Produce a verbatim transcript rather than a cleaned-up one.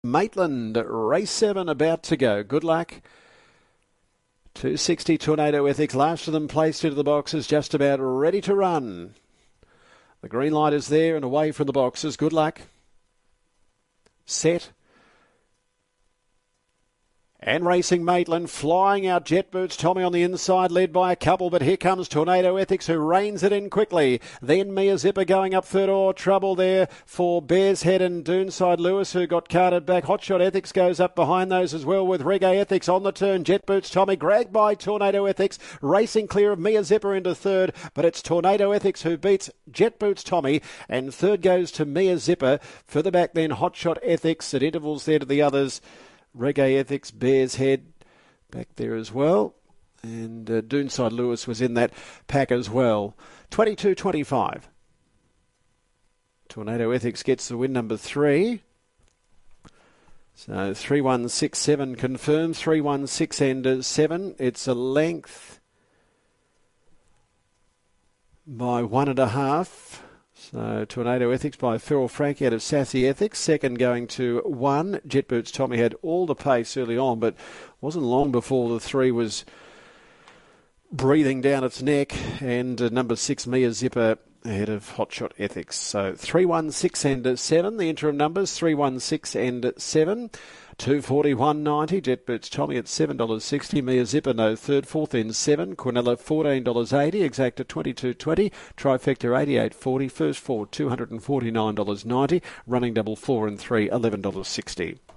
Maitland, race seven about to go. Good luck. two sixty Tornado Ethics, last of them placed into the boxes, just about ready to run. The green light is there and away from the boxes. Good luck. Set. And racing Maitland, flying out Jet Boots Tommy on the inside, led by a couple, but here comes Tornado Ethics, who reins it in quickly. Then Mia Zipper going up third. Oh, trouble there for Bears Head and Doonside Lewis, who got carted back. Hotshot Ethics goes up behind those as well, with Reggae Ethics on the turn. Jet Boots Tommy grabbed by Tornado Ethics, racing clear of Mia Zipper into third, but it's Tornado Ethics who beats Jet Boots Tommy, and third goes to Mia Zipper. Further back then, Hotshot Ethics at intervals there to the others. Reggae Ethics, Bears Head back there as well. And uh, Doonside Lewis was in that pack as well. twenty-two twenty-five. Tornado Ethics gets the win, number three. So three one six seven confirmed. three one six and seven. It's a length by one and a half. So Tornado Ethics by Feral Frankie out of Sassy Ethics. Second going to one. Jet Boots Tommy had all the pace early on, but wasn't long before the three was breathing down its neck. And uh, number six, Mia Zipper, ahead of Hotshot Ethics. So three one six and seven. The interim numbers, three one six and seven. two forty, one ninety. Jet Boots Tommy at seven dollars sixty. Mia Zipper no third. Fourth in seven. Quinella fourteen dollars eighty. Exacta twenty-two twenty. Trifecta eighty-eight forty. First four two hundred forty-nine dollars ninety. Running double four and three eleven dollars sixty.